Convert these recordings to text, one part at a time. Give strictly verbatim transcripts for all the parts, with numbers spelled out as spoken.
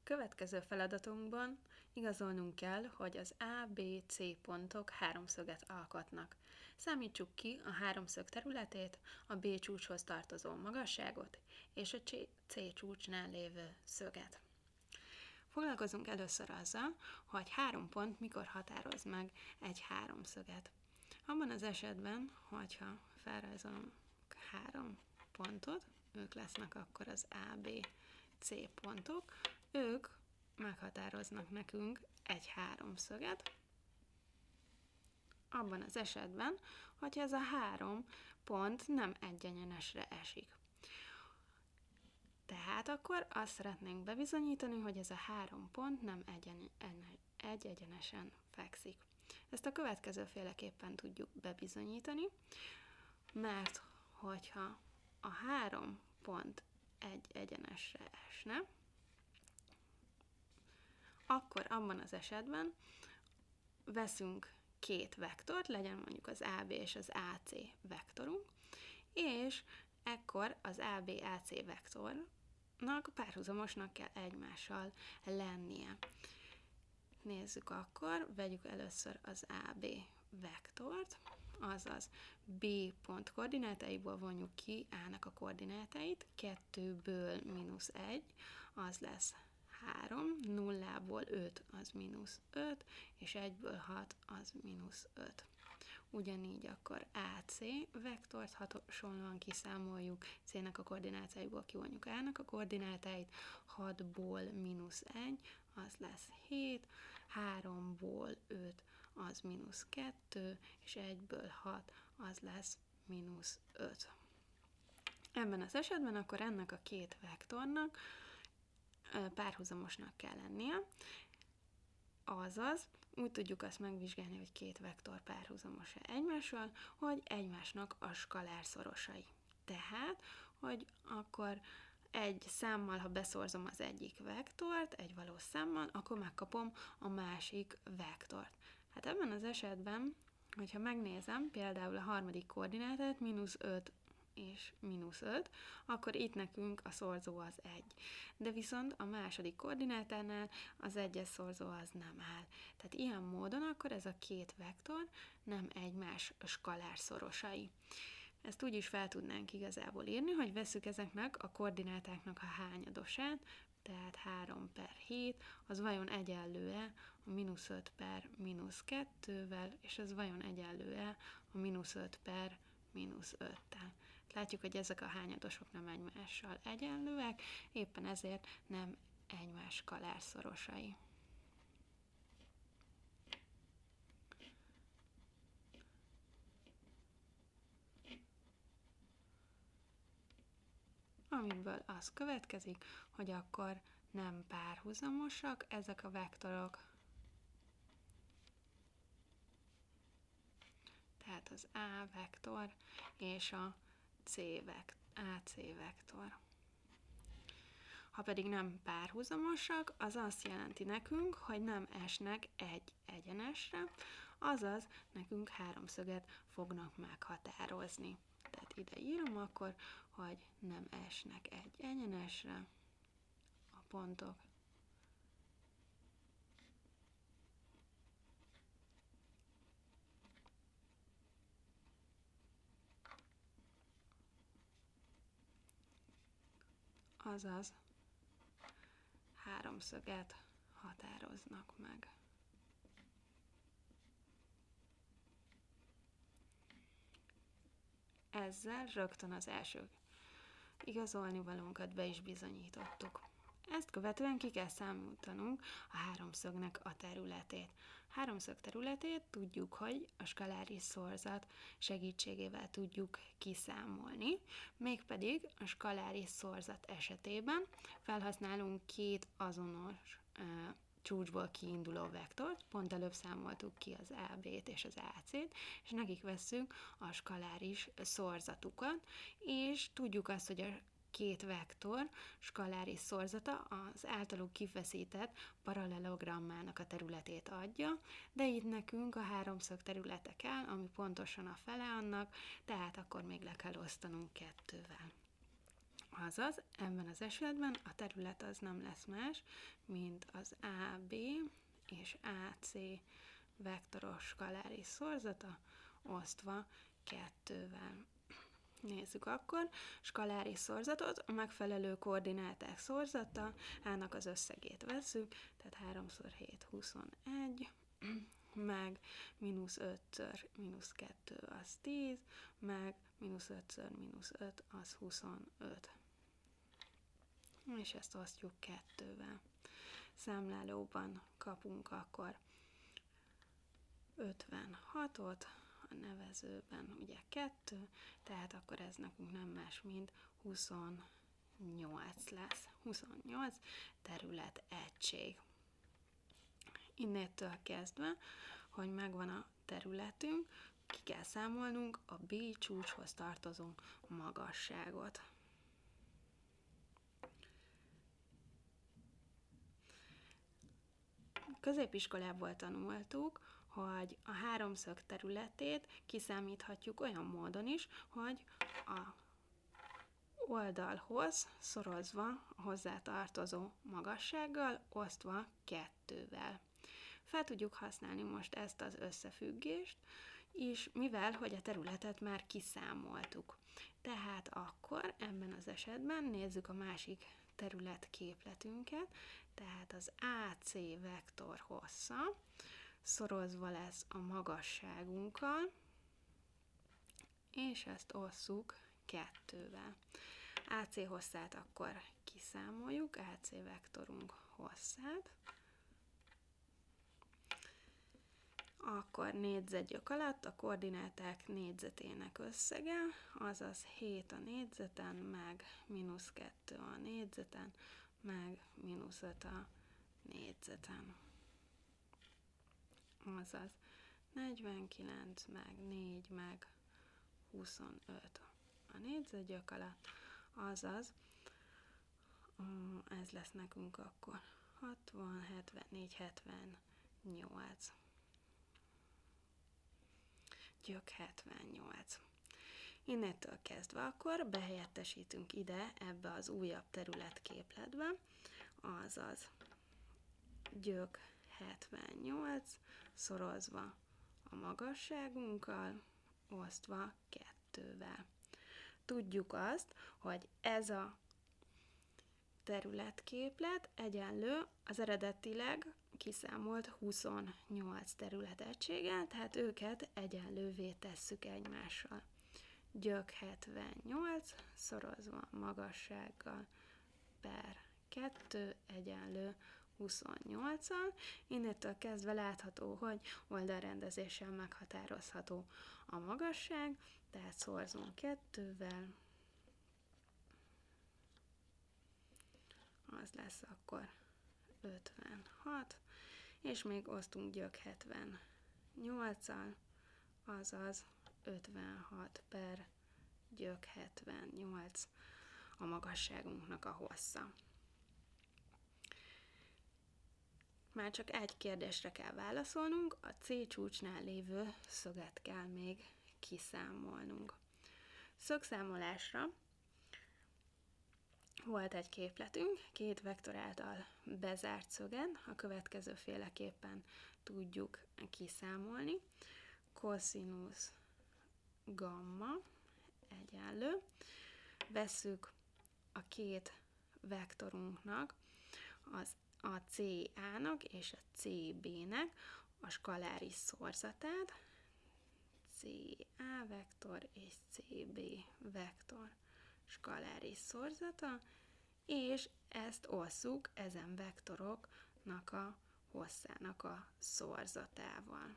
következő feladatunkban igazolnunk kell, hogy az á bé cé pontok háromszöget alkotnak. Számítsuk ki a háromszög területét, a B csúcshoz tartozó magasságot és a C csúcsnál lévő szöget. Foglalkozunk először azzal, hogy három pont mikor határoz meg egy háromszöget. Abban az esetben, hogyha felrajzolom három pontot, ők lesznek akkor az á bé cé pontok, ők meghatároznak nekünk egy háromszöget, abban az esetben, hogyha ez a három pont nem egyenlenesre esik. Tehát akkor azt szeretnénk bebizonyítani, hogy ez a három pont nem egyen, egy egyenesen fekszik. Ezt a következőféleképpen tudjuk bebizonyítani, mert hogyha a három pont egy egyenesre esne, akkor abban az esetben veszünk két vektort, legyen mondjuk az á bé és az á cé vektorunk, és ekkor az á bé á cé vektornak párhuzamosnak kell egymással lennie. Nézzük akkor, vegyük először az á bé vektort, azaz B pont koordinátáiból vonjuk ki A-nak a koordinátáit, kettőből mínusz egy, az lesz három, nullából öt, az mínusz öt, és egyből hat, az mínusz öt. Ugyanígy akkor á cé vektort hasonlóan kiszámoljuk, C-nek a koordinátáiból kivonjuk A-nak a koordinátáit, hatból mínusz egy, az lesz hét, háromból öt, az mínusz kettő, és egyből hat, az lesz mínusz öt. Ebben az esetben akkor ennek a két vektornak párhuzamosnak kell lennie, azaz úgy tudjuk azt megvizsgálni, hogy két vektor párhuzamos-e egymással, hogy egymásnak a skalárszorosai. Tehát, hogy akkor egy számmal, ha beszorzom az egyik vektort, egy valós számmal, akkor megkapom a másik vektort. Hát ebben az esetben, hogyha megnézem például a harmadik koordinátát, mínusz öt és mínusz öt, akkor itt nekünk a szorzó az egy. De viszont a második koordinátánál az egyes szorzó az nem áll. Tehát ilyen módon akkor ez a két vektor nem egymás skalárszorosai. Ezt úgy is fel tudnánk igazából írni, hogy vesszük ezeknek a koordinátáknak a hányadosát, tehát három per hét, az vajon egyenlő-e a mínusz öt per mínusz kettővel, és ez vajon egyenlő-e a mínusz öt per mínusz öttel. Látjuk, hogy ezek a hányadosok nem egymással egyenlőek, éppen ezért nem egymás skalárszorosai. Amiből az következik, hogy akkor nem párhuzamosak ezek a vektorok, tehát az A vektor és a C vektor, á cé vektor. Ha pedig nem párhuzamosak, az azt jelenti nekünk, hogy nem esnek egy egyenesre, azaz nekünk háromszöget fognak meghatározni. Tehát ide írom akkor, hogy nem esnek egy egyenesre a pontok. Azaz háromszöget határoznak meg. Ezzel rögtön az első igazolnivalónkat be is bizonyítottuk. Ezt követően ki kell számítanunk a háromszögnek a területét. A háromszög területét tudjuk, hogy a skaláris szorzat segítségével tudjuk kiszámolni, mégpedig a skaláris szorzat esetében felhasználunk két azonos uh, csúcsból kiinduló vektort, pont előbb számoltuk ki az á bét és az á cét, és nekik vesszük a skaláris szorzatukat, és tudjuk azt, hogy a két vektor skaláris szorzata az általuk kifeszített paralelogrammának a területét adja, de itt nekünk a háromszög területe kell, ami pontosan a fele annak, tehát akkor még le kell osztanunk kettővel. Azaz, ebben az esetben a terület az nem lesz más, mint az á bé és á cé vektoros skaláris szorzata osztva kettővel. Nézzük akkor, skaláris szorzatot, a megfelelő koordináták szorzata, ának az összegét vesszük, tehát háromszor hét, huszonegy, meg mínusz ötször mínusz kettő az tíz, meg mínusz ötször mínusz öt az huszonöt. És ezt osztjuk kettővel. Számlálóban kapunk akkor ötvenhatot, a nevezőben ugye kettő, tehát akkor ez nekünk nem más, mint huszonnyolc lesz. huszonnyolc terület egység. Innétől kezdve, hogy megvan a területünk, ki kell számolnunk a B csúcshoz tartozó magasságot. Középiskolából tanultuk, hogy a háromszög területét kiszámíthatjuk olyan módon is, hogy a oldalhoz szorozva a hozzátartozó magassággal osztva kettővel. Fel tudjuk használni most ezt az összefüggést is, mivel hogy a területet már kiszámoltuk. Tehát akkor ebben az esetben nézzük a másik területképletünket, tehát az á cé vektor hossza szorozva lesz a magasságunkkal, és ezt osszuk kettővel. á cé hosszát akkor kiszámoljuk, á cé vektorunk hosszát. Akkor négyzetgyök alatt a koordináták négyzetének összege, azaz hét a négyzeten, meg mínusz kettő a négyzeten, meg mínusz öt a négyzeten. Azaz negyvenkilenc, meg négy, meg huszonöt a négyzetgyök alatt, azaz ez lesz nekünk akkor hatvan, hetvennégy, hetvennyolc. Gyök hetvennyolc. Innettől kezdve akkor behelyettesítünk ide, ebbe az újabb területképletbe, azaz gyök hetvennyolc szorozva a magasságunkkal, osztva kettővel. Tudjuk azt, hogy ez a területképlet egyenlő az eredetileg kiszámolt huszonnyolc területegységgel, tehát őket egyenlővé tesszük egymással. Gyök hetvennyolc szorozva magassággal per kettő egyenlő huszonnyolccal. Innettől kezdve látható, hogy oldalrendezéssel meghatározható a magasság, tehát szorzunk kettővel, az lesz akkor ötvenhat, és még osztunk gyök hetvennyolccal, azaz ötvenhat per gyök hetvennyolc a magasságunknak a hossza. Már csak egy kérdésre kell válaszolnunk, a C csúcsnál lévő szöget kell még kiszámolnunk. Szögszámolásra volt egy képletünk, két vektor által bezárt szögen, a következő féleképpen tudjuk kiszámolni. Cosinus gamma egyenlő. Vesszük a két vektorunknak, az a cé á-nak és a cé bé-nek a skaláris szorzatát, cé á vektor és cé bé vektor skaláris szorzata, és ezt osszuk ezen vektoroknak a hosszának a szorzatával.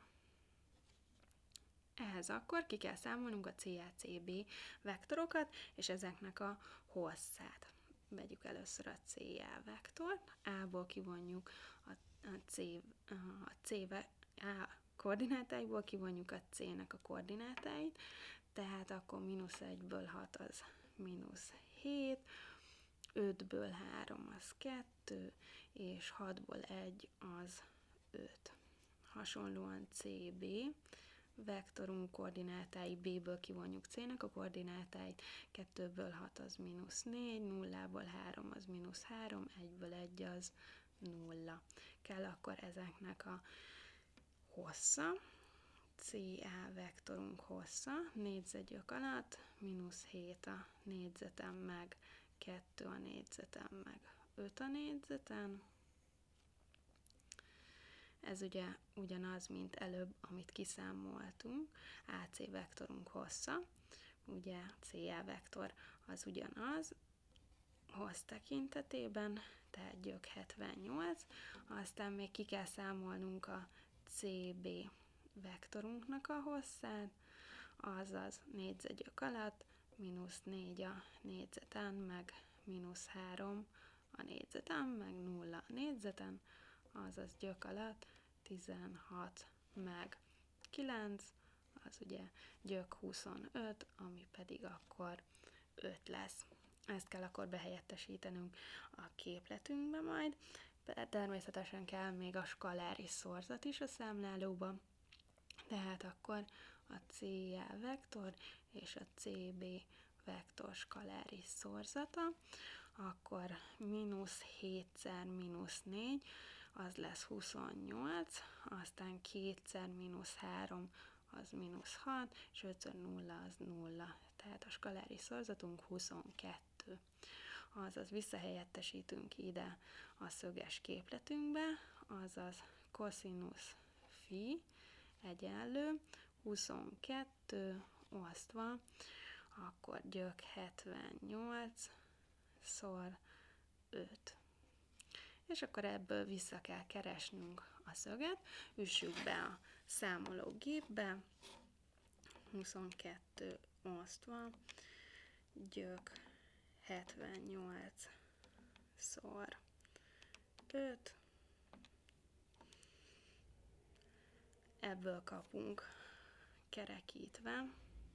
Ehhez akkor ki kell számolnunk a cé á cé bé vektorokat, és ezeknek a hosszát. Vegyük először a cé á vektort, A-ból kivonjuk a, a, C, a C A koordinátáiból kivonjuk a C-nek a koordinátáit, tehát akkor mínusz egyből hat az mínusz hét, ötből három az kettő, és hatból egy az öt. Hasonlóan cé bé vektorunk koordinátái, B-ből kivonjuk C-nek a koordinátáit, kettőből hat az mínusz négy, nullából három az mínusz három, egyből egy az nulla. Kell akkor ezeknek a hossza, cé á vektorunk hossza, négyzetgyök alatt, mínusz hét a négyzeten, meg kettő a négyzeten, meg öt a négyzeten. Ez ugye ugyanaz, mint előbb, amit kiszámoltunk, á cé vektorunk hossza, ugye cé á vektor az ugyanaz, hossz tekintetében, tehát gyök hetvennyolc, aztán még ki kell számolnunk a cé bé vektorunknak a hosszát, azaz négyzetgyök alatt, mínusz négy a négyzeten, meg mínusz három a négyzeten, meg nulla a négyzeten, azaz gyök alatt tizenhat, meg kilenc, az ugye gyök huszonöt, ami pedig akkor öt lesz. Ezt kell akkor behelyettesítenünk a képletünkbe majd. Természetesen kell még a skaláris szorzat is a számlálóba, tehát akkor a cé á vektor és a cé bé vektor skaláris szorzata, akkor mínusz hétszer mínusz négy, az lesz huszonnyolc, aztán kétszer mínusz három, az mínusz hat, és ötször nulla az nulla. Tehát a skaláris szorzatunk huszonkettő. Azaz visszahelyettesítünk ide a szöges képletünkbe, azaz koszinusz phi egyenlő huszonkettő osztva, akkor gyök hetvennyolc szor öt. És akkor ebből vissza kell keresnünk a szöget, üssük be a számológépbe, huszonkettő osztva, gyök hetvennyolc szor öt, ebből kapunk kerekítve,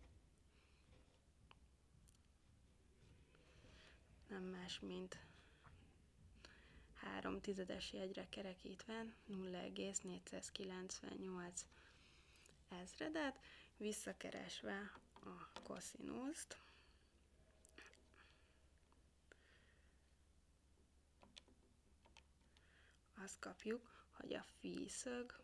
nem más, mint három tizedes jegyre kerekítve nulla egész négyszázkilencvennyolc ezredet, visszakeresve a koszinuszt, azt kapjuk, hogy a phi szög,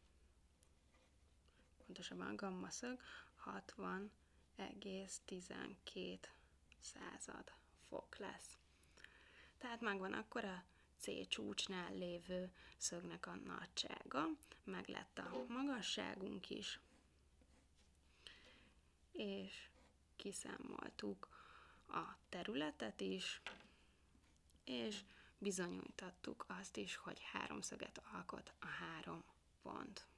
pontosabban a gamma szög hatvan egész tizenkét század fok lesz. Tehát megvan akkor a C csúcsnál lévő szögnek a nagysága, meg lett a magasságunk is, és kiszámoltuk a területet is, és bizonyítottuk azt is, hogy háromszöget alkot a három pont.